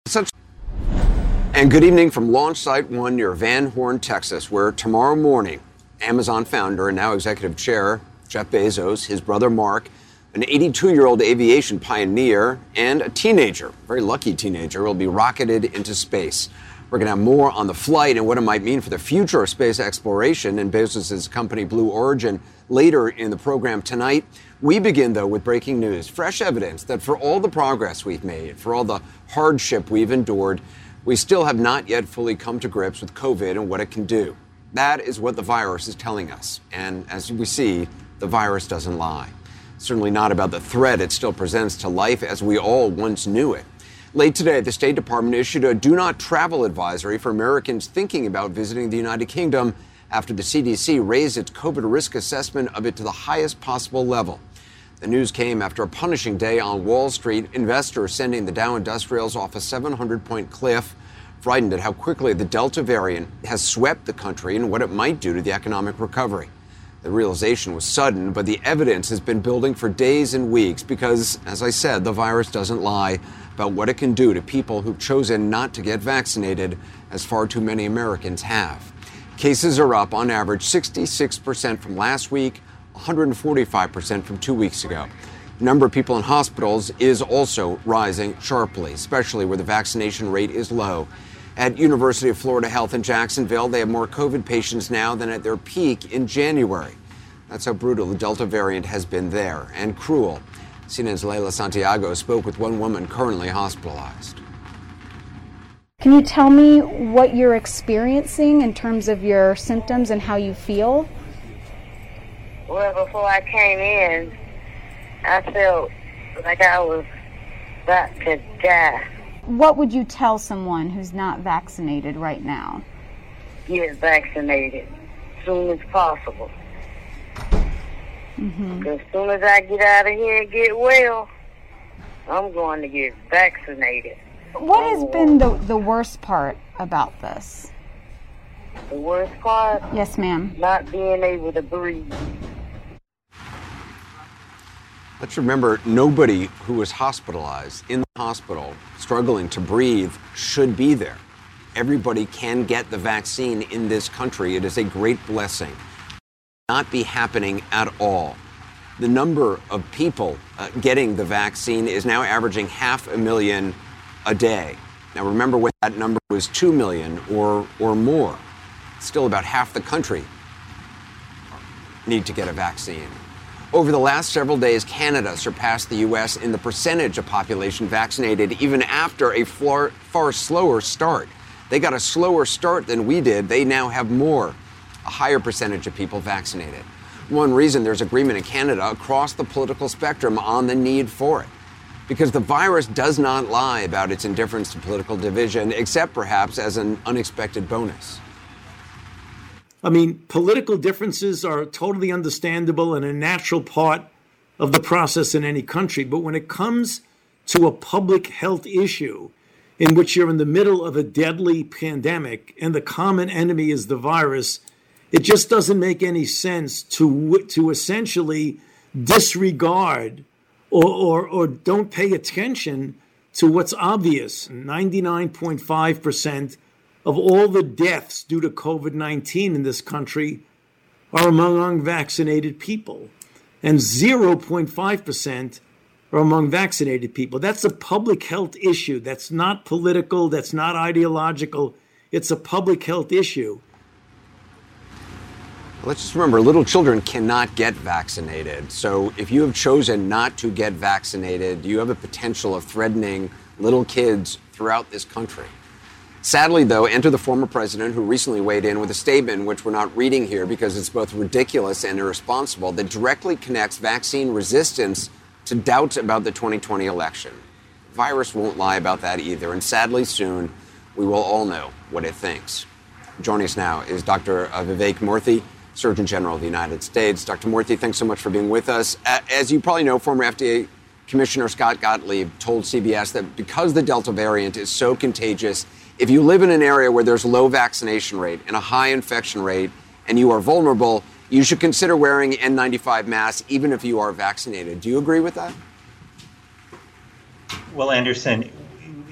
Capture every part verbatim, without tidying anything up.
Such and good evening from Launch Site one near Van Horn, Texas, where tomorrow morning, Amazon founder and now executive chair Jeff Bezos, his brother Mark, an eighty-two-year-old aviation pioneer, and a teenager, a very lucky teenager, will be rocketed into space. We're going to have more on the flight and what it might mean for the future of space exploration and Bezos' company Blue Origin later in the program tonight. We begin, though, with breaking news, fresh evidence that for all the progress we've made, for all the hardship we've endured, we still have not yet fully come to grips with COVID and what it can do. That is what the virus is telling us. And as we see, the virus doesn't lie. Certainly not about the threat it still presents to life as we all once knew it. Late today, the State Department issued a do not travel advisory for Americans thinking about visiting the United Kingdom after the C D C raised its COVID risk assessment of it to the highest possible level. The news came after a punishing day on Wall Street, investors sending the Dow Industrials off a seven hundred point cliff, frightened at how quickly the Delta variant has swept the country and what it might do to the economic recovery. The realization was sudden, but the evidence has been building for days and weeks because, as I said, the virus doesn't lie about what it can do to people who've chosen not to get vaccinated, as far too many Americans have. Cases are up on average sixty-six percent from last week, one hundred forty-five percent from two weeks ago. The number of people in hospitals is also rising sharply, especially where the vaccination rate is low. At University of Florida Health in Jacksonville, they have more COVID patients now than at their peak in January. That's how brutal the Delta variant has been there, and cruel. C N N's Leila Santiago spoke with one woman currently hospitalized. Can you tell me what you're experiencing in terms of your symptoms and how you feel? Well, before I came in, I felt like I was about to die. What would you tell someone who's not vaccinated right now? Get vaccinated as soon as possible. Mm-hmm. As soon as I get out of here and get well, I'm going to get vaccinated. What has been the, the worst part about this? The worst part? Yes, ma'am. Not being able to breathe. Let's remember, nobody who was hospitalized in the hospital, struggling to breathe, should be there. Everybody can get the vaccine in this country. It is a great blessing. Not be happening at all. The number of people uh, getting the vaccine is now averaging half a million a day. Now remember when that number was two million or, or more. Still about half the country need to get a vaccine. Over the last several days, Canada surpassed the U S in the percentage of population vaccinated, even after a far, far slower start. They got a slower start than we did. They now have more, a higher percentage of people vaccinated. One reason there's agreement in Canada across the political spectrum on the need for it. Because the virus does not lie about its indifference to political division, except perhaps as an unexpected bonus. I mean, political differences are totally understandable and a natural part of the process in any country. But when it comes to a public health issue in which you're in the middle of a deadly pandemic and the common enemy is the virus, it just doesn't make any sense to to essentially disregard or, or, or don't pay attention to what's obvious. ninety-nine point five percent of all the deaths due to COVID nineteen in this country are among unvaccinated people, and zero point five percent are among vaccinated people. That's a public health issue. That's not political. That's not ideological. It's a public health issue. Let's just remember, little children cannot get vaccinated. So if you have chosen not to get vaccinated, you have a potential of threatening little kids throughout this country. Sadly, though, enter the former president, who recently weighed in with a statement, which we're not reading here because it's both ridiculous and irresponsible, that directly connects vaccine resistance to doubts about the twenty twenty election. The virus won't lie about that either, and sadly soon, we will all know what it thinks. Joining us now is Doctor Vivek Murthy, Surgeon General of the United States. Doctor Murthy, thanks so much for being with us. As you probably know, former F D A Commissioner Scott Gottlieb told C B S that because the Delta variant is so contagious, if you live in an area where there's low vaccination rate and a high infection rate and you are vulnerable, you should consider wearing N ninety-five masks even if you are vaccinated. Do you agree with that? Well, Anderson,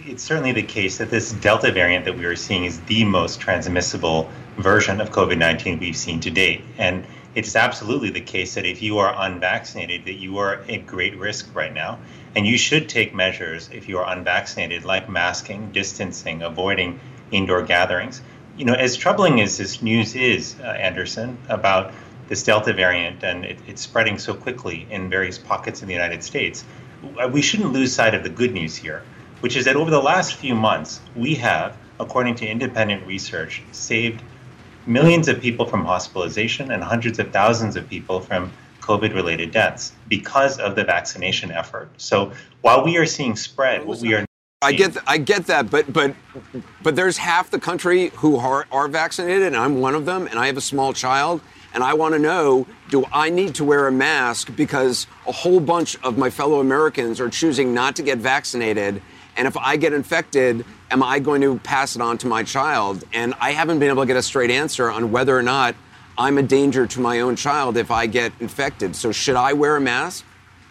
it's certainly the case that this Delta variant that we are seeing is the most transmissible version of COVID nineteen we've seen to date. And it's absolutely the case that if you are unvaccinated, that you are at great risk right now. And you should take measures if you are unvaccinated, like masking, distancing, avoiding indoor gatherings. You know, as troubling as this news is, uh, Anderson, about this Delta variant and it, it's spreading so quickly in various pockets in the United States, we shouldn't lose sight of the good news here, which is that over the last few months, we have, according to independent research, saved millions of people from hospitalization and hundreds of thousands of people from COVID-related deaths because of the vaccination effort. So while we are seeing spread, what we are I get th- I get that, but but but there's half the country who are, are vaccinated, and I'm one of them, and I have a small child, and I want to know, do I need to wear a mask because a whole bunch of my fellow Americans are choosing not to get vaccinated, and if I get infected, am I going to pass it on to my child? And I haven't been able to get a straight answer on whether or not I'm a danger to my own child if I get infected. So should I wear a mask?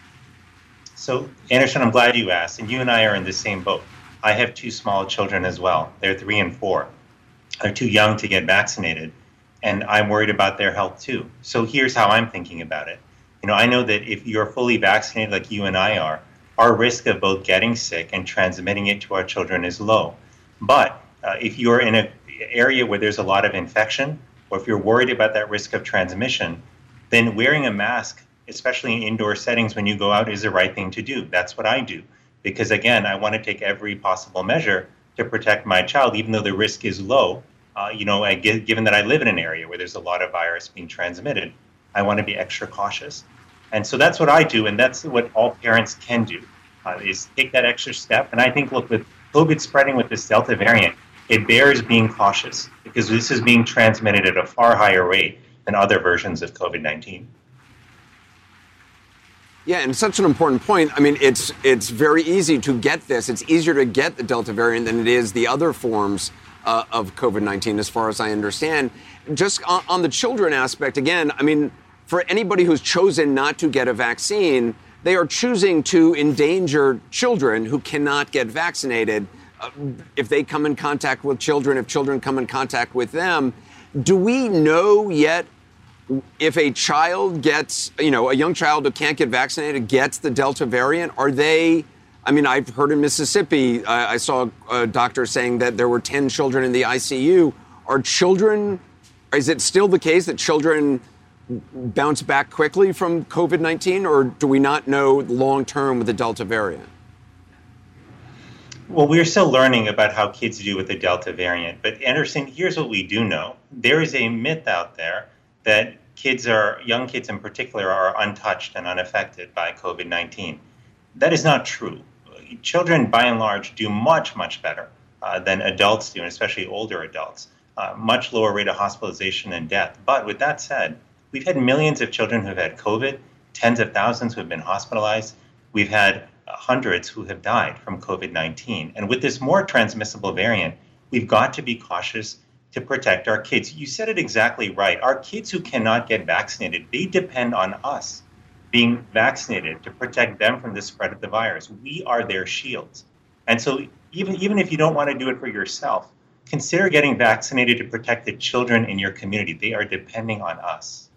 So, Anderson, I'm glad you asked, and you and I are in the same boat. I have two small children as well. They're three and four. They're too young to get vaccinated, and I'm worried about their health too. So here's how I'm thinking about it. You know, I know that if you're fully vaccinated like you and I are, our risk of both getting sick and transmitting it to our children is low. But uh, if you're in an area where there's a lot of infection, or if you're worried about that risk of transmission, then wearing a mask, especially in indoor settings when you go out, is the right thing to do. That's what I do. Because again, I want to take every possible measure to protect my child, even though the risk is low. Uh, you know, I, given that I live in an area where there's a lot of virus being transmitted, I want to be extra cautious. And so that's what I do, and that's what all parents can do, uh, is take that extra step. And I think, look, with COVID spreading with this Delta variant, it bears being cautious because this is being transmitted at a far higher rate than other versions of COVID nineteen. Yeah, and such an important point. I mean, it's it's very easy to get this. It's easier to get the Delta variant than it is the other forms uh, of COVID nineteen, as far as I understand. Just on, on the children aspect, again, I mean, for anybody who's chosen not to get a vaccine, they are choosing to endanger children who cannot get vaccinated. Uh, if they come in contact with children, if children come in contact with them, do we know yet if a child gets, you know, a young child who can't get vaccinated gets the Delta variant? Are they, I mean, I've heard in Mississippi, uh, I saw a doctor saying that there were ten children in the I C U. Are children, is it still the case that children bounce back quickly from COVID nineteen, or do we not know long term with the Delta variant? Well, we're still learning about how kids do with the Delta variant. But Anderson, here's what we do know. There is a myth out there that kids are, young kids in particular, are untouched and unaffected by COVID nineteen. That is not true. Children, by and large, do much, much better uh, than adults do, and especially older adults. Uh, much lower rate of hospitalization and death. But with that said, we've had millions of children who have had COVID, tens of thousands who have been hospitalized. We've had uh, hundreds who have died from COVID nineteen. And with this more transmissible variant, we've got to be cautious to protect our kids. You said it exactly right. Our kids who cannot get vaccinated, they depend on us being vaccinated to protect them from the spread of the virus. We are their shields. And so even, even if you don't want to do it for yourself, consider getting vaccinated to protect the children in your community. They are depending on us.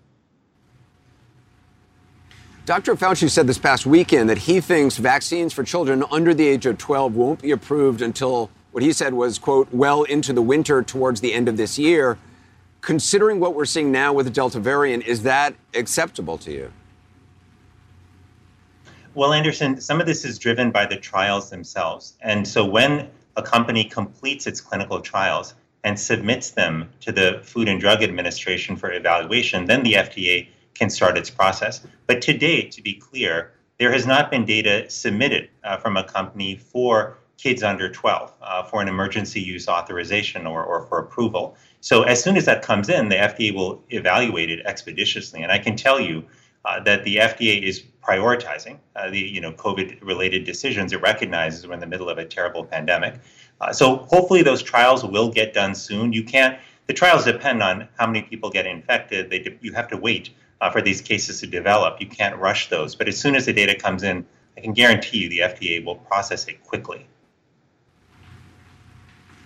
Doctor Fauci said this past weekend that he thinks vaccines for children under the age of twelve won't be approved until what he said was, quote, well into the winter towards the end of this year. Considering what we're seeing now with the Delta variant, is that acceptable to you? Well, Anderson, some of this is driven by the trials themselves. And so when a company completes its clinical trials and submits them to the Food and Drug Administration for evaluation, then the F D A can start its process. But to date, to be clear, there has not been data submitted uh, from a company for kids under twelve uh, for an emergency use authorization or, or for approval. So as soon as that comes in, the F D A will evaluate it expeditiously. And I can tell you uh, that the F D A is prioritizing uh, the you know COVID-related decisions. It recognizes we're in the middle of a terrible pandemic. Uh, so hopefully those trials will get done soon. You can't. The trials depend on how many people get infected. They de- you have to wait uh, for these cases to develop. You can't rush those. But as soon as the data comes in, I can guarantee you the F D A will process it quickly.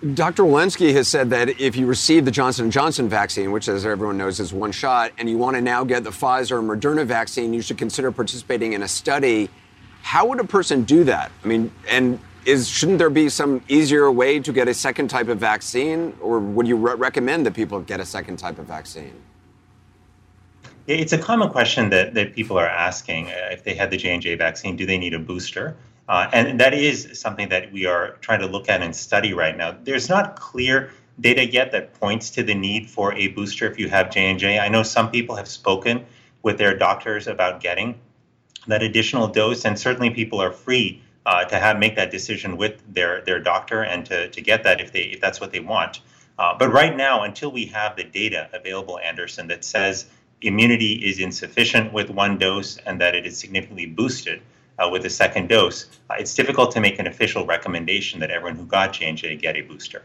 Doctor Walensky has said that if you receive the Johnson and Johnson vaccine, which, as everyone knows, is one shot, and you want to now get the Pfizer or Moderna vaccine, you should consider participating in a study. How would a person do that? I mean, and is shouldn't there be some easier way to get a second type of vaccine, or would you re- recommend that people get a second type of vaccine? It's a common question that, that people are asking. Uh, if they had the J and J vaccine, do they need a booster? Uh, and that is something that we are trying to look at and study right now. There's not clear data yet that points to the need for a booster if you have J and J. I know some people have spoken with their doctors about getting that additional dose, and certainly people are free uh, to have make that decision with their, their doctor and to, to get that if they if that's what they want. Uh, but right now, until we have the data available, Anderson, that says immunity is insufficient with one dose and that it is significantly boosted uh, with a second dose, uh, it's difficult to make an official recommendation that everyone who got J and J get a booster.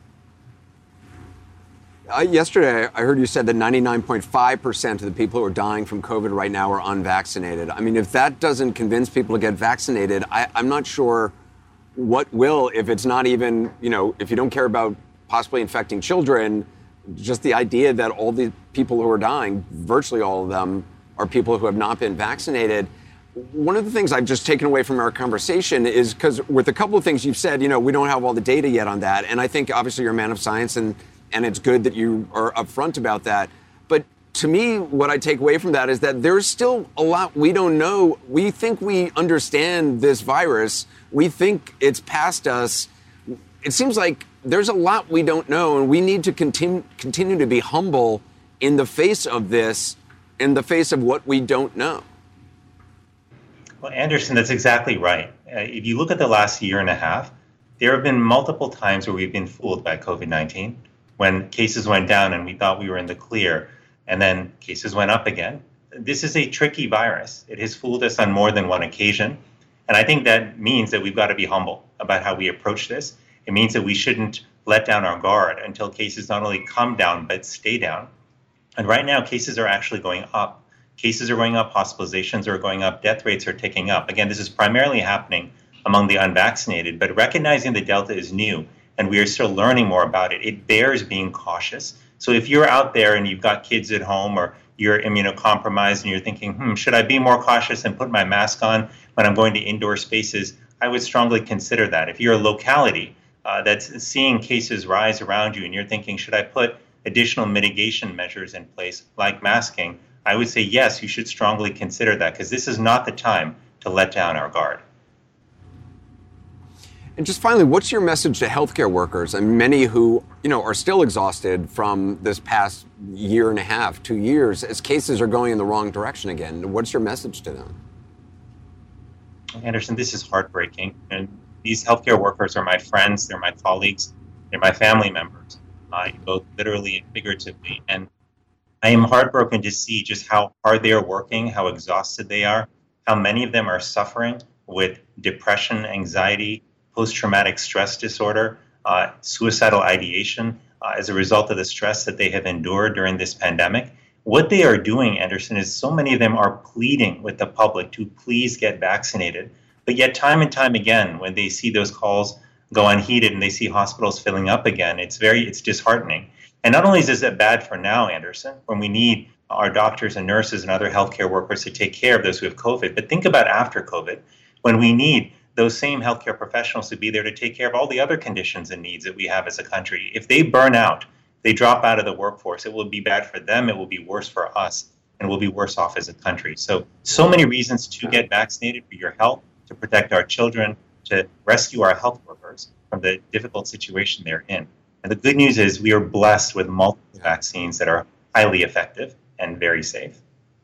Uh, yesterday, I heard you said that ninety-nine point five percent of the people who are dying from COVID right now are unvaccinated. I mean, if that doesn't convince people to get vaccinated, I, I'm not sure what will, if it's not even, you know, if you don't care about possibly infecting children, just the idea that all the people who are dying, virtually all of them, are people who have not been vaccinated. One of the things I've just taken away from our conversation is because with a couple of things you've said, you know, we don't have all the data yet on that. And I think obviously you're a man of science, and, and it's good that you are upfront about that. But to me, what I take away from that is that there's still a lot we don't know. We think we understand this virus. We think it's past us. It seems like there's a lot we don't know, and we need to continue continue to be humble in the face of this, in the face of what we don't know. Well, Anderson, that's exactly right. Uh, if you look at the last year and a half, there have been multiple times where we've been fooled by COVID nineteen, when cases went down and we thought we were in the clear, and then cases went up again. This is a tricky virus. It has fooled us on more than one occasion. And I think that means that we've got to be humble about how we approach this. It means that we shouldn't let down our guard until cases not only come down, but stay down. And right now, cases are actually going up. Cases are going up, hospitalizations are going up, death rates are ticking up. Again, this is primarily happening among the unvaccinated, but recognizing the Delta is new and we are still learning more about it, it bears being cautious. So if you're out there and you've got kids at home or you're immunocompromised and you're thinking, hmm, should I be more cautious and put my mask on when I'm going to indoor spaces? I would strongly consider that. If you're a locality uh, that's seeing cases rise around you and you're thinking, should I put additional mitigation measures in place like masking? I would say, yes, you should strongly consider that, because this is not the time to let down our guard. And just finally, what's your message to healthcare workers and many who, you know, are still exhausted from this past year and a half, two years, as cases are going in the wrong direction again? What's your message to them? Anderson, this is heartbreaking. And these healthcare workers are my friends, they're my colleagues, they're my family members, uh, both literally and figuratively. And I am heartbroken to see just how hard they are working, how exhausted they are, how many of them are suffering with depression, anxiety, post-traumatic stress disorder, uh, suicidal ideation uh, as a result of the stress that they have endured during this pandemic. What they are doing, Anderson, is so many of them are pleading with the public to please get vaccinated. But yet time and time again, when they see those calls go unheeded and they see hospitals filling up again, it's very, it's disheartening. And not only is this bad for now, Anderson, when we need our doctors and nurses and other healthcare workers to take care of those who have COVID, but think about after COVID, when we need those same healthcare professionals to be there to take care of all the other conditions and needs that we have as a country. If they burn out, they drop out of the workforce, it will be bad for them, it will be worse for us, and we'll be worse off as a country. So, so many reasons to get vaccinated for your health, to protect our children, to rescue our health workers from the difficult situation they're in. And the good news is we are blessed with multiple vaccines that are highly effective and very safe.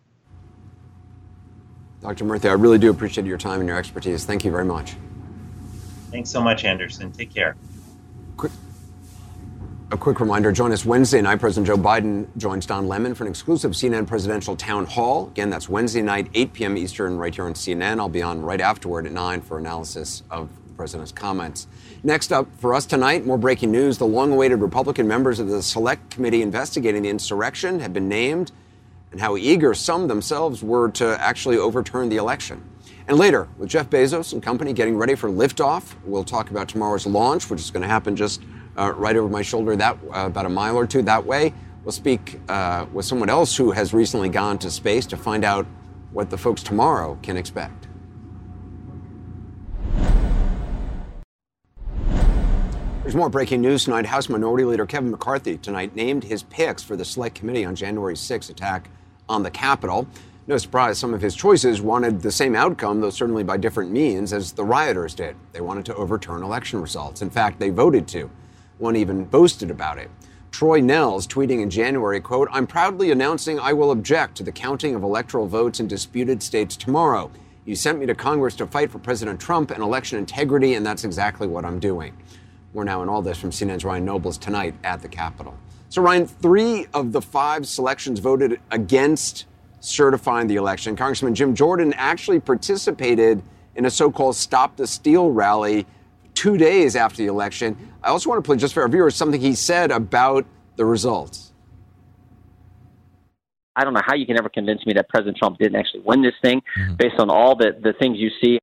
Doctor Murthy, I really do appreciate your time and your expertise. Thank you very much. Thanks so much, Anderson. Take care. Quick, a quick reminder, join us Wednesday night. President Joe Biden joins Don Lemon for an exclusive C N N presidential town hall. Again, that's Wednesday night, eight p.m. Eastern, right here on C N N. I'll be on right afterward at nine for analysis of the president's comments. Next up for us tonight, more breaking news. The long-awaited Republican members of the Select Committee investigating the insurrection have been named, and how eager some themselves were to actually overturn the election. And later, with Jeff Bezos and company getting ready for liftoff, we'll talk about tomorrow's launch, which is going to happen just uh, right over my shoulder, that uh, about a mile or two that way. We'll speak uh, with someone else who has recently gone to space to find out what the folks tomorrow can expect. There's more breaking news tonight. House Minority Leader Kevin McCarthy tonight named his picks for the Select Committee on January sixth attack on the Capitol. No surprise, some of his choices wanted the same outcome, though certainly by different means, as the rioters did. They wanted to overturn election results. In fact, they voted to. One even boasted about it. Troy Nehls tweeting in January, quote, "I'm proudly announcing I will object to the counting of electoral votes in disputed states tomorrow. You sent me to Congress to fight for President Trump and election integrity, and that's exactly what I'm doing." We're now in all this from C N N's Ryan Nobles tonight at the Capitol. So, Ryan, three of the five selections voted against certifying the election. Congressman Jim Jordan actually participated in a so-called Stop the Steal rally two days after the election. I also want to play, just for our viewers, something he said about the results. I don't know how you can ever convince me that President Trump didn't actually win this thing mm-hmm. based on all the, the things you see.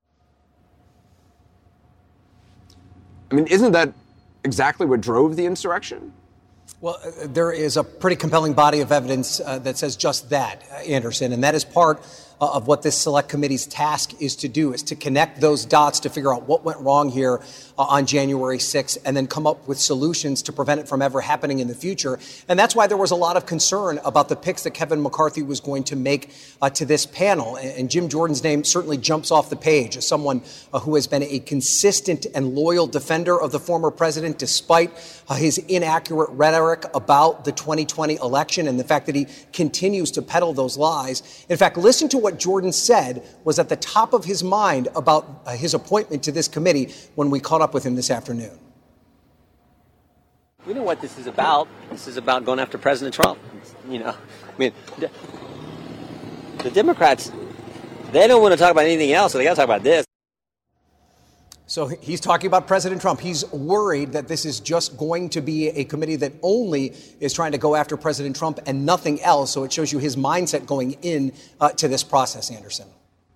I mean, isn't that exactly what drove the insurrection? Well, uh, there is a pretty compelling body of evidence uh, that says just that, uh, Anderson, and that is part uh, of what this Select Committee's task is to do, is to connect those dots to figure out what went wrong here uh, on January sixth and then come up with solutions to prevent it from ever happening in the future. And that's why there was a lot of concern about the picks that Kevin McCarthy was going to make uh, to this panel. And, and Jim Jordan's name certainly jumps off the page as someone uh, who has been a consistent and loyal defender of the former president, despite uh, his inaccurate rhetoric about the twenty twenty election and the fact that he continues to peddle those lies. In fact, listen to what Jordan said was at the top of his mind about uh, his appointment to this committee when we caught up with him this afternoon. We know what this is about. This is about going after President Trump. You know, I mean, the, the Democrats, they don't want to talk about anything else, so they got to talk about this. So he's talking about President Trump. He's worried that this is just going to be a committee that only is trying to go after President Trump and nothing else. So it shows you his mindset going in uh, to this process, Anderson.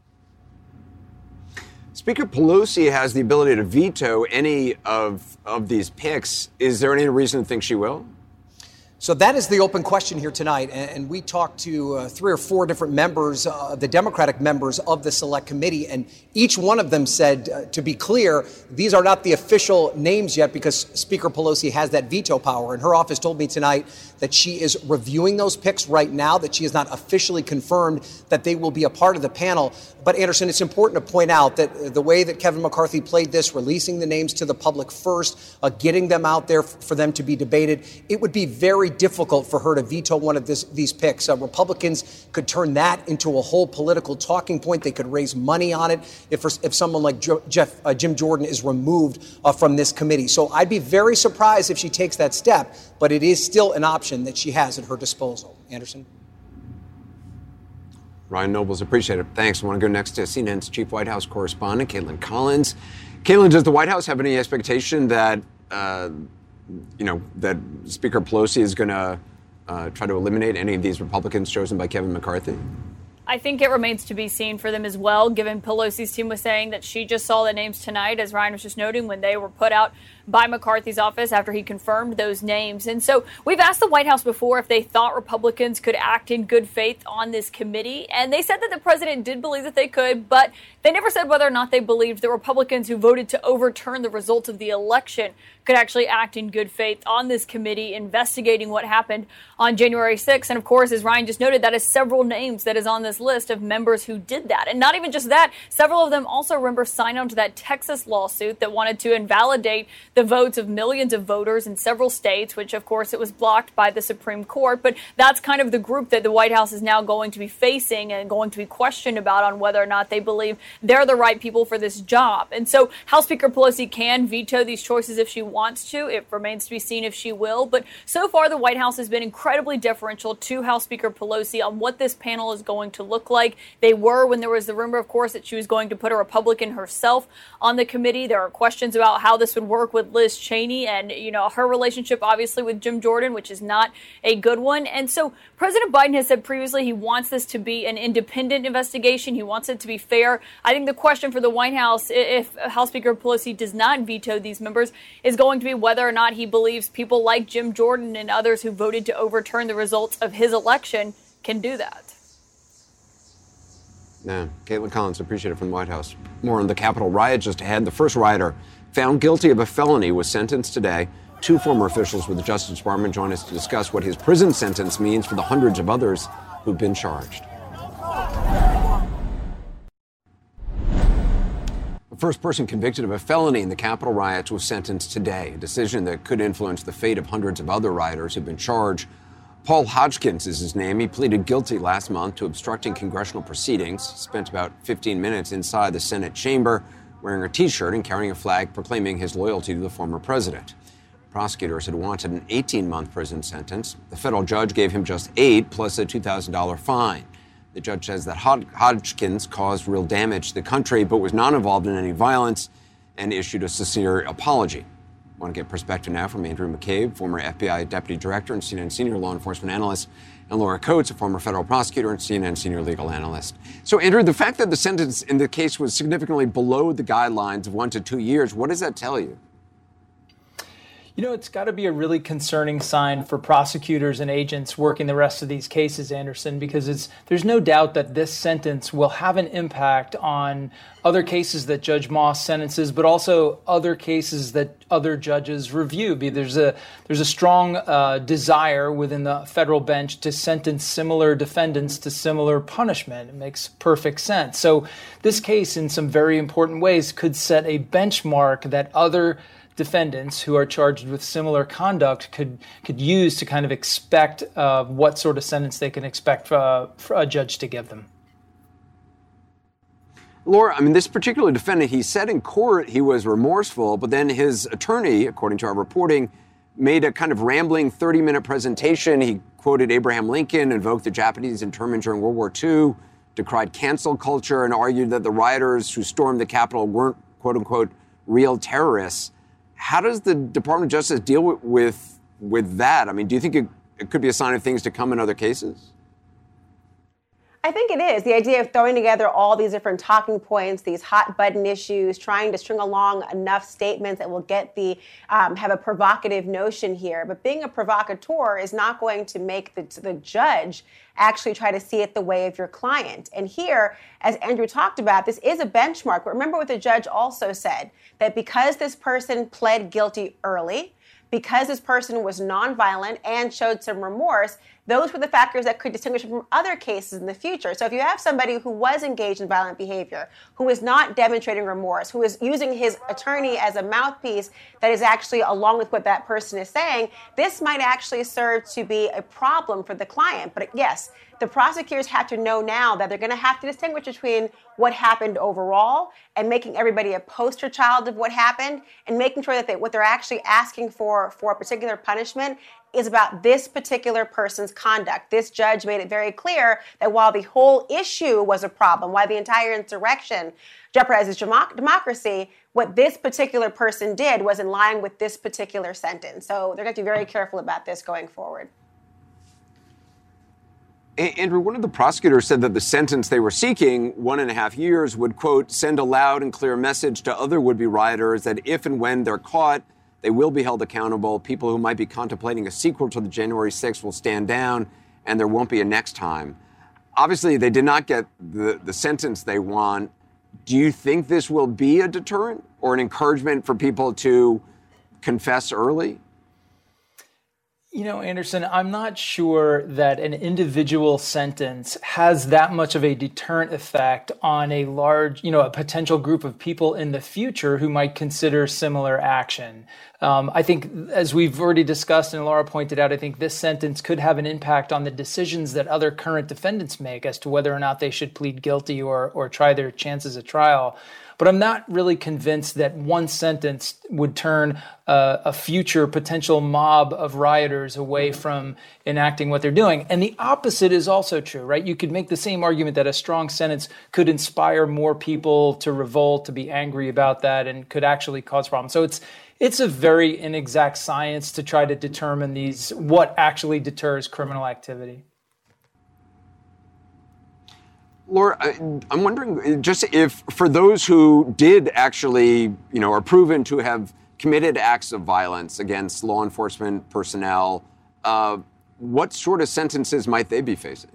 Speaker Pelosi has the ability to veto any of, of these picks. Is there any reason to think she will? So that is the open question here tonight. And we talked to uh, three or four different members, uh, the Democratic members of the Select Committee, and each one of them said, uh, to be clear, these are not the official names yet because Speaker Pelosi has that veto power. And her office told me tonight that she is reviewing those picks right now, that she has not officially confirmed that they will be a part of the panel. But, Anderson, it's important to point out that the way that Kevin McCarthy played this, releasing the names to the public first, uh, getting them out there f- for them to be debated, it would be very difficult for her to veto one of this, these picks. Uh, Republicans could turn that into a whole political talking point. They could raise money on it if if someone like jo- Jeff, uh, Jim Jordan is removed uh, from this committee. So I'd be very surprised if she takes that step, but it is still an option that she has at her disposal. Anderson? Ryan Nobles, appreciate it. Thanks. I want to go next to C N N's chief White House correspondent, Caitlin Collins. Caitlin, does the White House have any expectation that, uh, you know, that Speaker Pelosi is going to uh, try to eliminate any of these Republicans chosen by Kevin McCarthy? I think it remains to be seen for them as well, given Pelosi's team was saying that she just saw the names tonight, as Ryan was just noting, when they were put out by McCarthy's office after he confirmed those names. And so we've asked the White House before if they thought Republicans could act in good faith on this committee. And they said that the president did believe that they could, but they never said whether or not they believed the Republicans who voted to overturn the results of the election could actually act in good faith on this committee investigating what happened on January sixth. And of course, as Ryan just noted, that is several names that is on this list of members who did that. And not even just that, several of them also, remember, signed on to that Texas lawsuit that wanted to invalidate the votes of millions of voters in several states, which of course it was blocked by the Supreme Court. But that's kind of the group that the White House is now going to be facing and going to be questioned about on whether or not they believe they're the right people for this job. And so House Speaker Pelosi can veto these choices if she wants to. It remains to be seen if she will. But so far, the White House has been incredibly deferential to House Speaker Pelosi on what this panel is going to look like. They were when there was the rumor, of course, that she was going to put a Republican herself on the committee. There are questions about how this would work with Liz Cheney and, you know, her relationship, obviously, with Jim Jordan, which is not a good one. And so President Biden has said previously he wants this to be an independent investigation. He wants it to be fair. I think the question for the White House, if House Speaker Pelosi does not veto these members, is going to be whether or not he believes people like Jim Jordan and others who voted to overturn the results of his election can do that. Yeah, Caitlin Collins, appreciate it from the White House. More on the Capitol riot just ahead. The first rioter found guilty of a felony was sentenced today. Two former officials with the Justice Department join us to discuss what his prison sentence means for the hundreds of others who've been charged. The first person convicted of a felony in the Capitol riots was sentenced today, a decision that could influence the fate of hundreds of other rioters who've been charged. Paul Hodgkins is his name. He pleaded guilty last month to obstructing congressional proceedings. He spent about fifteen minutes inside the Senate chamber wearing a T-shirt and carrying a flag proclaiming his loyalty to the former president. Prosecutors had wanted an eighteen-month prison sentence. The federal judge gave him just eight, plus a two thousand dollars fine. The judge says that Hod- Hodgkins caused real damage to the country, but was not involved in any violence, and issued a sincere apology. I want to get perspective now from Andrew McCabe, former F B I Deputy Director and C N N Senior Law Enforcement Analyst, and Laura Coates, a former federal prosecutor and C N N Senior Legal Analyst. So, Andrew, the fact that the sentence in the case was significantly below the guidelines of one to two years, what does that tell you? You know, it's got to be a really concerning sign for prosecutors and agents working the rest of these cases, Anderson, because it's there's no doubt that this sentence will have an impact on other cases that Judge Moss sentences, but also other cases that other judges review. There's a there's a strong uh, desire within the federal bench to sentence similar defendants to similar punishment. It makes perfect sense. So this case, in some very important ways, could set a benchmark that other defendants who are charged with similar conduct could could use to kind of expect uh, what sort of sentence they can expect uh, for a judge to give them. Laura, I mean, this particular defendant, he said in court he was remorseful, but then his attorney, according to our reporting, made a kind of rambling thirty-minute presentation. He quoted Abraham Lincoln, invoked the Japanese internment during World War Two, decried cancel culture, and argued that the rioters who stormed the Capitol weren't, quote-unquote, real terrorists. How does the Department of Justice deal with with, with that? I mean, do you think it, it could be a sign of things to come in other cases? I think it is. The idea of throwing together all these different talking points, these hot button issues, trying to string along enough statements that will get the um, have a provocative notion here. But being a provocateur is not going to make the, the judge actually try to see it the way of your client. And here, as Andrew talked about, this is a benchmark. But remember what the judge also said, that because this person pled guilty early, because this person was nonviolent and showed some remorse, those were the factors that could distinguish him from other cases in the future. So if you have somebody who was engaged in violent behavior, who is not demonstrating remorse, who is using his attorney as a mouthpiece that is actually along with what that person is saying, this might actually serve to be a problem for the client. But yes, the prosecutors have to know now that they're going to have to distinguish between what happened overall and making everybody a poster child of what happened and making sure that they, what they're actually asking for for a particular punishment is about this particular person's conduct. This judge made it very clear that while the whole issue was a problem, while the entire insurrection jeopardizes democracy, what this particular person did was in line with this particular sentence. So they're going to be very careful about this going forward. Andrew, one of the prosecutors said that the sentence they were seeking, one and a half years, would, quote, send a loud and clear message to other would-be rioters that if and when they're caught, they will be held accountable. People who might be contemplating a sequel to the January sixth will stand down, and there won't be a next time. Obviously, they did not get the, the sentence they want. Do you think this will be a deterrent or an encouragement for people to confess early? You know, Anderson, I'm not sure that an individual sentence has that much of a deterrent effect on a large, you know, a potential group of people in the future who might consider similar action. Um, I think, as we've already discussed and Laura pointed out, I think this sentence could have an impact on the decisions that other current defendants make as to whether or not they should plead guilty or or try their chances at trial. But I'm not really convinced that one sentence would turn uh, a future potential mob of rioters away from enacting what they're doing. And the opposite is also true, right? You could make the same argument that a strong sentence could inspire more people to revolt, to be angry about that, and could actually cause problems. So it's it's a very inexact science to try to determine these what actually deters criminal activity. Laura, I'm wondering just if for those who did actually, you know, are proven to have committed acts of violence against law enforcement personnel, uh, what sort of sentences might they be facing?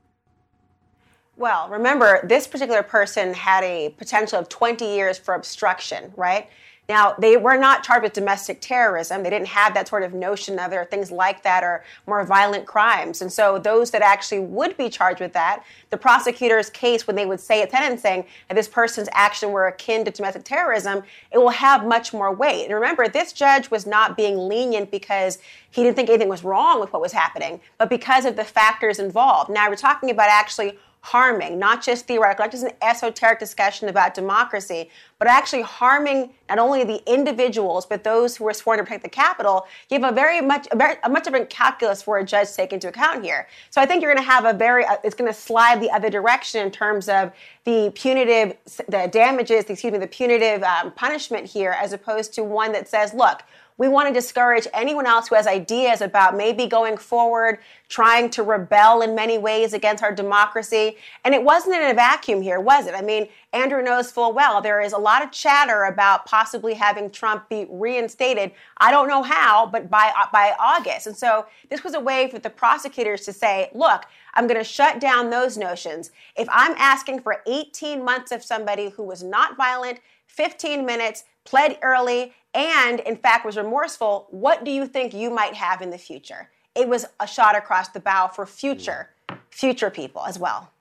Well, remember, this particular person had a potential of twenty years for obstruction, right? Now, they were not charged with domestic terrorism. They didn't have that sort of notion of there are things like that or more violent crimes. And so those that actually would be charged with that, the prosecutor's case, when they would say at sentencing that this person's action were akin to domestic terrorism, it will have much more weight. And remember, this judge was not being lenient because he didn't think anything was wrong with what was happening, but because of the factors involved. Now, we're talking about actually harming, not just theoretical, not just an esoteric discussion about democracy, but actually harming not only the individuals, but those who were sworn to protect the Capitol. You have a very much, a, very, a much different calculus for a judge to take into account here. So I think you're going to have a very, uh, it's going to slide the other direction in terms of the punitive, the damages, excuse me, the punitive um, punishment here, as opposed to one that says, look, we want to discourage anyone else who has ideas about maybe going forward, trying to rebel in many ways against our democracy. And it wasn't in a vacuum here, was it? I mean, Andrew knows full well there is a lot of chatter about possibly having Trump be reinstated. I don't know how, but by by August. And so this was a way for the prosecutors to say, look, I'm going to shut down those notions. If I'm asking for eighteen months of somebody who was not violent, fifteen minutes, pled early, and in fact was remorseful, what do you think you might have in the future? It was a shot across the bow for future, future people as well.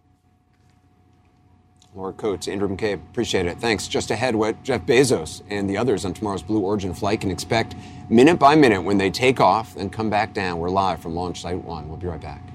Laura Coates, Andrew McCabe, appreciate it. Thanks. Just ahead, what Jeff Bezos and the others on tomorrow's Blue Origin flight can expect minute by minute when they take off and come back down. We're live from Launch Site one. We'll be right back.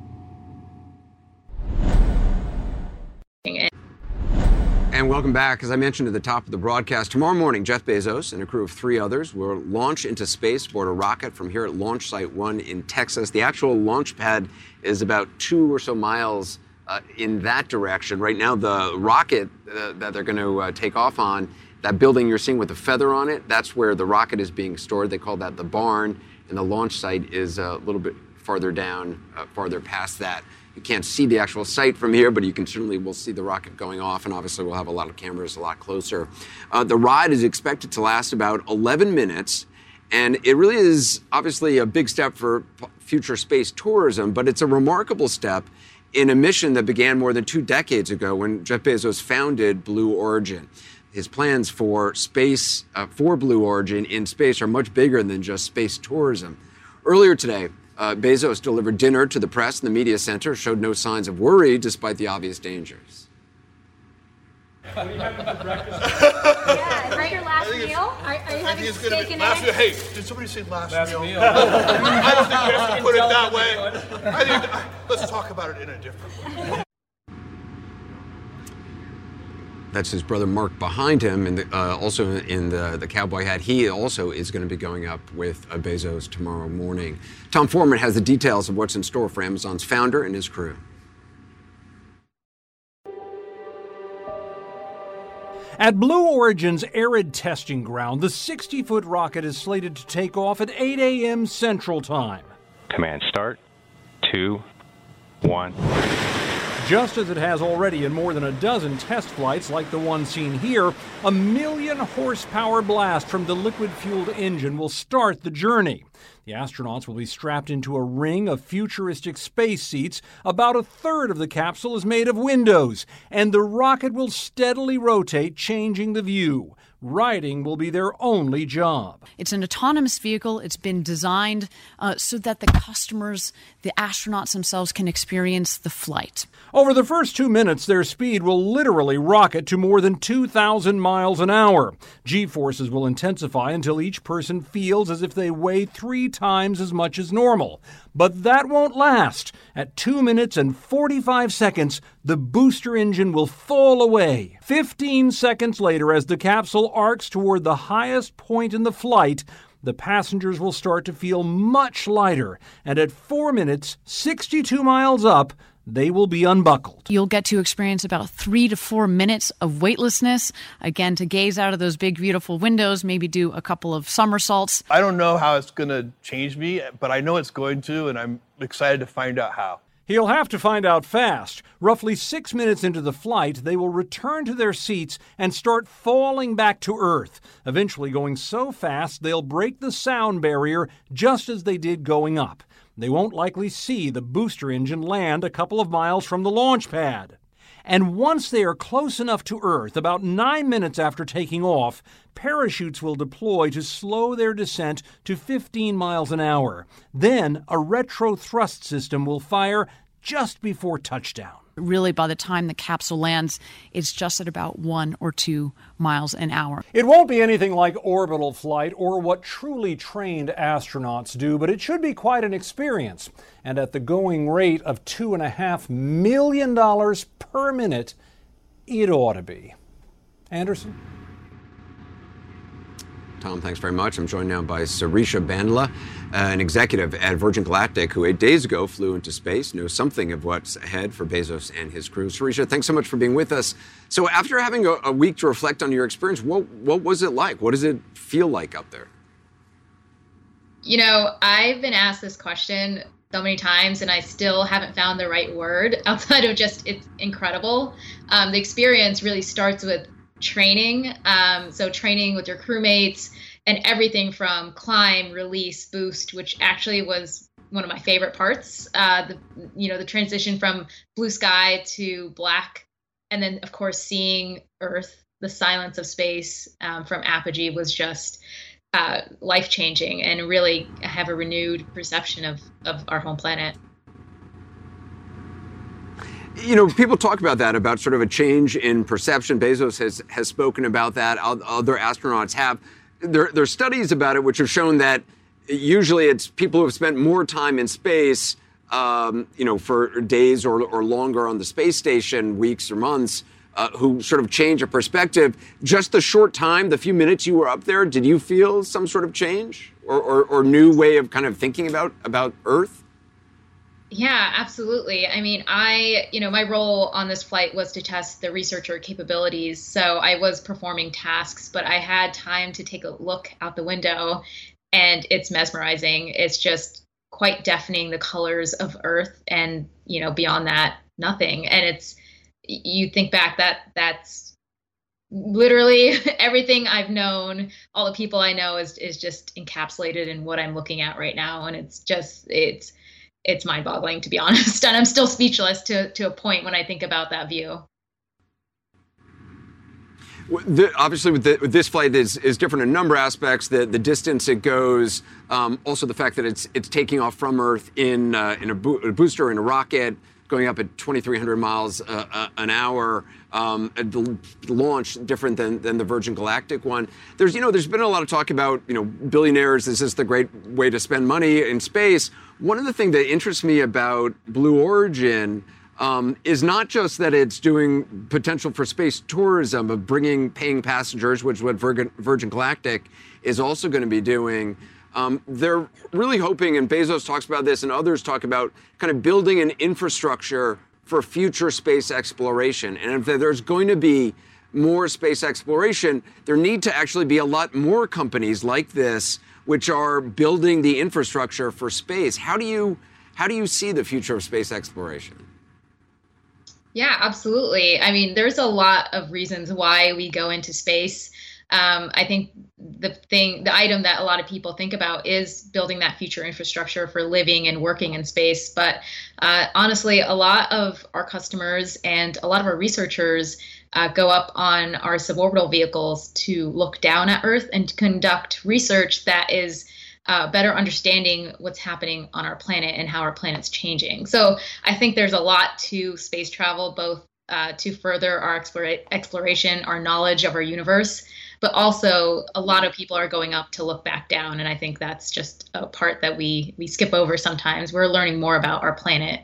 And welcome back. As I mentioned at the top of the broadcast, tomorrow morning, Jeff Bezos and a crew of three others will launch into space aboard a rocket from here at Launch Site one in Texas. The actual launch pad is about two or so miles uh, in that direction. Right now, the rocket uh, that they're going to uh, take off on, that building you're seeing with the feather on it, that's where the rocket is being stored. They call that the barn, and the launch site is a little bit farther down, uh, farther past that. You can't see the actual site from here, but you can certainly will see the rocket going off, and obviously we'll have a lot of cameras a lot closer. Uh, the ride is expected to last about eleven minutes, and it really is obviously a big step for future space tourism, but it's a remarkable step in a mission that began more than two decades ago when Jeff Bezos founded Blue Origin. His plans for space, uh, for Blue Origin in space are much bigger than just space tourism. Earlier today, Uh, Bezos delivered dinner to the press in the media center, showed no signs of worry despite the obvious dangers. Yeah, is that your last meal? Are, are you having steak and eggs? Hey, did somebody say last, Last meal? meal. I don't think we have to put it that way. I think, let's talk about it in a different way. That's his brother Mark behind him, and the, uh, also in the, the cowboy hat. He also is going to be going up with uh, Bezos tomorrow morning. Tom Foreman has the details of what's in store for Amazon's founder and his crew. At Blue Origin's arid testing ground, the sixty-foot rocket is slated to take off at eight a.m. Central Time. Command start, two, one. Just as it has already in more than a dozen test flights like the one seen here, a million horsepower blast from the liquid-fueled engine will start the journey. The astronauts will be strapped into a ring of futuristic space seats. About a third of the capsule is made of windows, and the rocket will steadily rotate, changing the view. Riding will be their only job. It's an autonomous vehicle. It's been designed uh, so that the customers, the astronauts themselves, can experience the flight. Over the first two minutes, their speed will literally rocket to more than two thousand miles an hour. G-forces will intensify until each person feels as if they weigh three times as much as normal. But that won't last. At two minutes and forty-five seconds, the booster engine will fall away. Fifteen seconds later, as the capsule arcs toward the highest point in the flight, the passengers will start to feel much lighter. And at four minutes, sixty-two miles up, they will be unbuckled. You'll get to experience about three to four minutes of weightlessness. Again, to gaze out of those big, beautiful windows, maybe do a couple of somersaults. I don't know how it's going to change me, but I know it's going to, and I'm excited to find out how. He'll have to find out fast. Roughly six minutes into the flight, they will return to their seats and start falling back to Earth, eventually going so fast they'll break the sound barrier just as they did going up. They won't likely see the booster engine land a couple of miles from the launch pad. And once they are close enough to Earth, about nine minutes after taking off, parachutes will deploy to slow their descent to fifteen miles an hour. Then a retro thrust system will fire just before touchdown. Really, by the time the capsule lands, it's just at about one or two miles an hour. It won't be anything like orbital flight or what truly trained astronauts do, but it should be quite an experience. And at the going rate of two and a half million dollars per minute, it ought to be. Anderson? Tom, thanks very much. I'm joined now by Sirisha Bandla, uh, an executive at Virgin Galactic who eight days ago flew into space, knows something of what's ahead for Bezos and his crew. Sirisha, thanks so much for being with us. So after having a, a week to reflect on your experience, what, what was it like? What does it feel like out there? You know, I've been asked this question so many times, and I still haven't found the right word outside of just it's incredible. Um, the experience really starts with training. Um, so training with your crewmates and everything from climb, release, boost, which actually was one of my favorite parts. Uh, the, you know, the transition from blue sky to black. And then, of course, seeing Earth, the silence of space um, from Apogee was just uh, life-changing and really have a renewed perception of, of our home planet. You know, people talk about that, about sort of a change in perception. Bezos has, has spoken about that. Other astronauts have. There, there are studies about it which have shown that usually it's people who have spent more time in space, um, you know, for days or, or longer on the space station, weeks or months, uh, who sort of change a perspective. Just the short time, the few minutes you were up there, did you feel some sort of change or, or, or new way of kind of thinking about, about Earth? Yeah, absolutely. I mean, I, you know, my role on this flight was to test the researcher capabilities. So I was performing tasks, but I had time to take a look out the window, and it's mesmerizing. It's just quite deafening, the colors of Earth, and, you know, beyond that, nothing. And it's, you think back, that that's literally everything I've known, all the people I know is, is just encapsulated in what I'm looking at right now. And it's just, it's, It's mind-boggling, to be honest, and I'm still speechless to to a point when I think about that view. The, obviously, with, the, with this flight is is different in a number of aspects. The the distance it goes, um, also the fact that it's it's taking off from Earth in uh, in a, bo- a booster in a rocket, going up at twenty-three hundred miles uh, uh, an hour. Um, the launch different than, than the Virgin Galactic one. There's, you know, there's been a lot of talk about, you know, billionaires. Is this the great way to spend money in space? One of the things that interests me about Blue Origin um, is not just that it's doing potential for space tourism of bringing paying passengers, which is what Virgin, Virgin Galactic is also going to be doing. Um, they're really hoping, and Bezos talks about this and others talk about kind of building an infrastructure for future space exploration. And if there's going to be more space exploration, there need to actually be a lot more companies like this which are building the infrastructure for space. How do you how do you see the future of space exploration? Yeah, absolutely. I mean, there's a lot of reasons why we go into space. Um, I think the thing, the item that a lot of people think about is building that future infrastructure for living and working in space. But uh, honestly, a lot of our customers and a lot of our researchers uh, go up on our suborbital vehicles to look down at Earth and conduct research that is uh, better understanding what's happening on our planet and how our planet's changing. So I think there's a lot to space travel, both uh, to further our explore- exploration, our knowledge of our universe, but also a lot of people are going up to look back down. And I think that's just a part that we we skip over sometimes. We're learning more about our planet.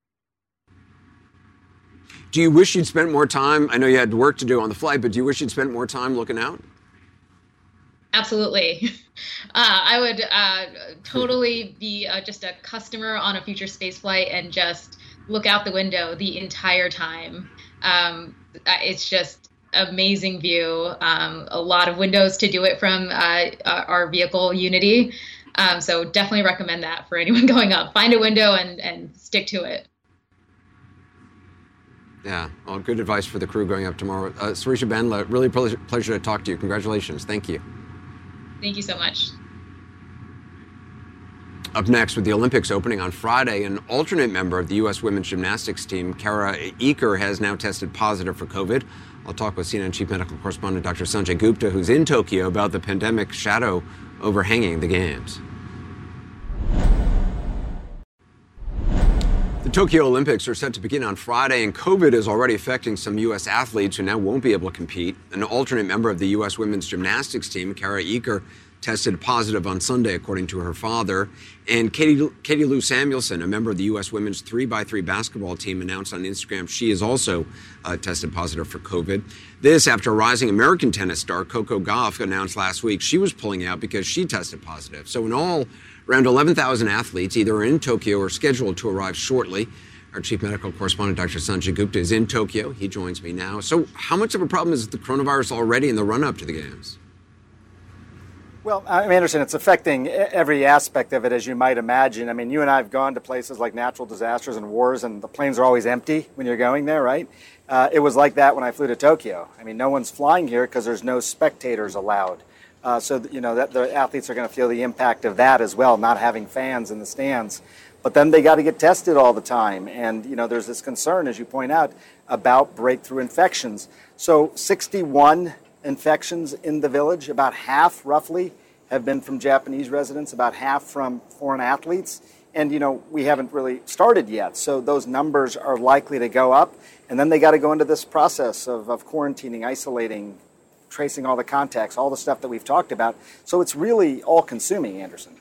Do you wish you'd spent more time? I know you had work to do on the flight, but do you wish you'd spent more time looking out? Absolutely. Uh, I would uh, totally be uh, just a customer on a future space flight and just look out the window the entire time. Um, it's just amazing view. Um, a lot of windows to do it from uh, our vehicle Unity. Um, so definitely recommend that for anyone going up. Find a window and, and stick to it. Yeah, well, good advice for the crew going up tomorrow. Uh, Sirisha Bandla, really pleasure, pleasure to talk to you. Congratulations. Thank you. Thank you so much. Up next, with the Olympics opening on Friday, an alternate member of the U S women's gymnastics team, Kara Eaker, has now tested positive for COVID. I'll talk with C N N Chief Medical Correspondent Doctor Sanjay Gupta, who's in Tokyo, about the pandemic shadow overhanging the Games. The Tokyo Olympics are set to begin on Friday, and COVID is already affecting some U S athletes who now won't be able to compete. An alternate member of the U S women's gymnastics team, Kara Eaker, tested positive on Sunday, according to her father. And Katie, Katie Lou Samuelson, a member of the U S women's three by three basketball team, announced on Instagram she is also uh, tested positive for COVID. This after a rising American tennis star, Coco Gauff, announced last week she was pulling out because she tested positive. So in all, around eleven thousand athletes either in Tokyo or scheduled to arrive shortly. Our Chief Medical Correspondent, Doctor Sanjay Gupta, is in Tokyo. He joins me now. So how much of a problem is the coronavirus already in the run-up to the Games? Well, I mean, Anderson, it's affecting every aspect of it, as you might imagine. I mean, you and I have gone to places like natural disasters and wars, and the planes are always empty when you're going there, right? Uh, it was like that when I flew to Tokyo. I mean, no one's flying here because there's no spectators allowed. Uh, so, you know, that the athletes are going to feel the impact of that as well, not having fans in the stands. But then they got to get tested all the time. And, you know, there's this concern, as you point out, about breakthrough infections. So sixty-one infections in the village, about half roughly have been from Japanese residents, about half from foreign athletes. And, you know, we haven't really started yet. So those numbers are likely to go up. And then they got to go into this process of, of quarantining, isolating, tracing all the contacts, all the stuff that we've talked about. So it's really all consuming, Anderson.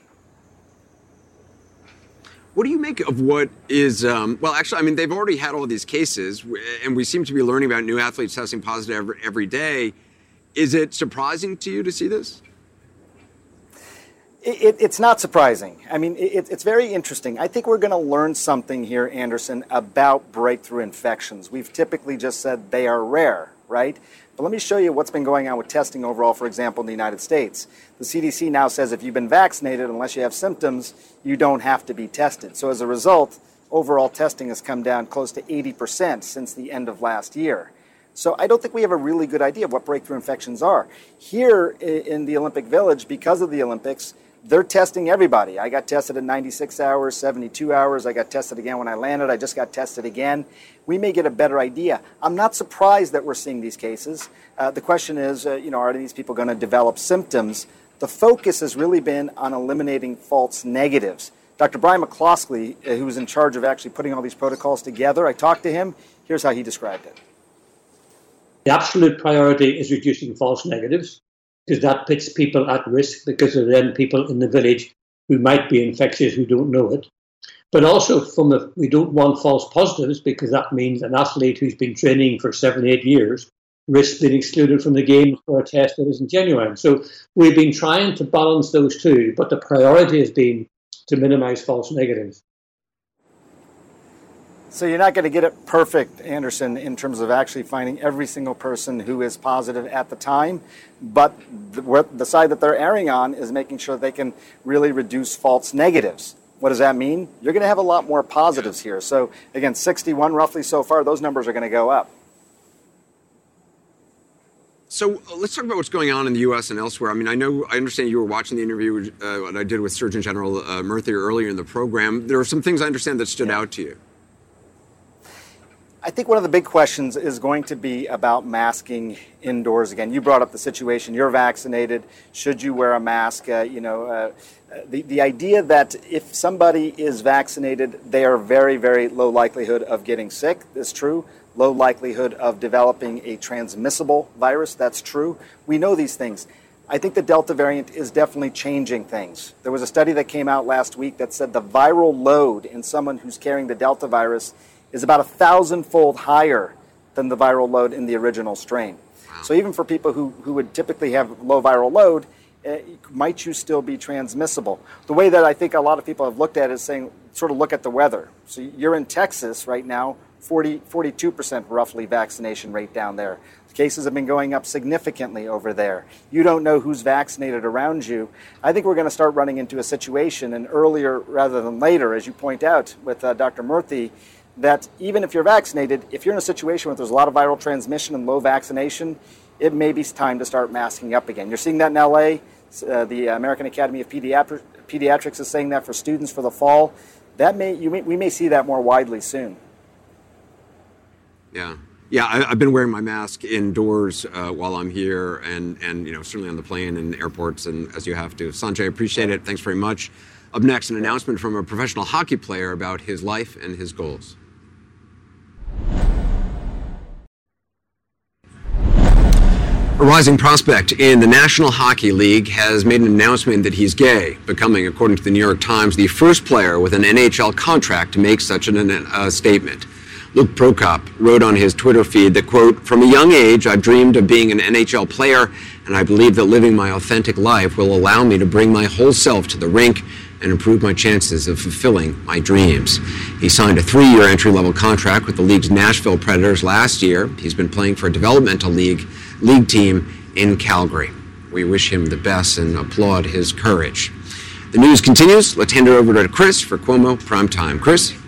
What do you make of what is, um, well, actually, I mean, they've already had all these cases, and we seem to be learning about new athletes testing positive every, every day. Is it surprising to you to see this? It, it, it's not surprising. I mean, it, it's very interesting. I think we're going to learn something here, Anderson, about breakthrough infections. We've typically just said they are rare, right? But let me show you what's been going on with testing overall, for example, in the United States. The C D C now says if you've been vaccinated, unless you have symptoms, you don't have to be tested. So as a result, overall testing has come down close to eighty percent since the end of last year. So I don't think we have a really good idea of what breakthrough infections are. Here in the Olympic Village, because of the Olympics, they're testing everybody. I got tested at ninety-six hours, seventy-two hours. I got tested again when I landed. I just got tested again. We may get a better idea. I'm not surprised that we're seeing these cases. Uh, the question is, uh, you know, are these people going to develop symptoms? The focus has really been on eliminating false negatives. Doctor Brian McCloskey, uh, who was in charge of actually putting all these protocols together, I talked to him. Here's how he described it. The absolute priority is reducing false negatives, because that puts people at risk, because of then people in the village who might be infectious who don't know it. But also, from a, we don't want false positives, because that means an athlete who's been training for seven, eight years risks being excluded from the game for a test that isn't genuine. So we've been trying to balance those two, but the priority has been to minimize false negatives. So you're not going to get it perfect, Anderson, in terms of actually finding every single person who is positive at the time. But the, the side that they're erring on is making sure they can really reduce false negatives. What does that mean? You're going to have a lot more positives here. So again, sixty-one roughly so far, those numbers are going to go up. So uh, let's talk about what's going on in the U S and elsewhere. I mean, I know, I understand you were watching the interview uh, that I did with Surgeon General uh, Murthy earlier in the program. There are some things I understand that stood yeah. out to you. I think one of the big questions is going to be about masking indoors again. You brought up the situation. You're vaccinated. Should you wear a mask? Uh, you know, uh, the, the idea that if somebody is vaccinated, they are very, very low likelihood of getting sick is true. Low likelihood of developing a transmissible virus, that's true. We know these things. I think the Delta variant is definitely changing things. There was a study that came out last week that said the viral load in someone who's carrying the Delta virus is about a thousand-fold higher than the viral load in the original strain. Wow. So even for people who, who would typically have low viral load, uh, might you still be transmissible? The way that I think a lot of people have looked at it is saying, sort of look at the weather. So you're in Texas right now, forty, forty-two percent roughly vaccination rate down there. Cases have been going up significantly over there. You don't know who's vaccinated around you. I think we're going to start running into a situation, and earlier rather than later, as you point out with uh, Doctor Murthy, that even if you're vaccinated, if you're in a situation where there's a lot of viral transmission and low vaccination, it may be time to start masking up again. You're seeing that in L A. Uh, the American Academy of Pediatri- Pediatrics is saying that for students for the fall. That may, you may we may see that more widely soon. Yeah. Yeah, I, I've been wearing my mask indoors uh, while I'm here, and, and you know certainly on the plane and airports, and as you have to. Sanjay, appreciate it. Thanks very much. Up next, an announcement from a professional hockey player about his life and his goals. A rising prospect in the National Hockey League has made an announcement that he's gay, becoming, according to the New York Times, the first player with an N H L contract to make such an, a statement. Luke Prokop wrote on his Twitter feed that, quote, "From a young age, I've dreamed of being an N H L player, and I believe that living my authentic life will allow me to bring my whole self to the rink and improve my chances of fulfilling my dreams." He signed a three-year entry-level contract with the league's Nashville Predators last year. He's been playing for a developmental league league team in Calgary. We wish him the best and applaud his courage. The news continues. Let's hand it over to Chris for Cuomo Primetime. Chris?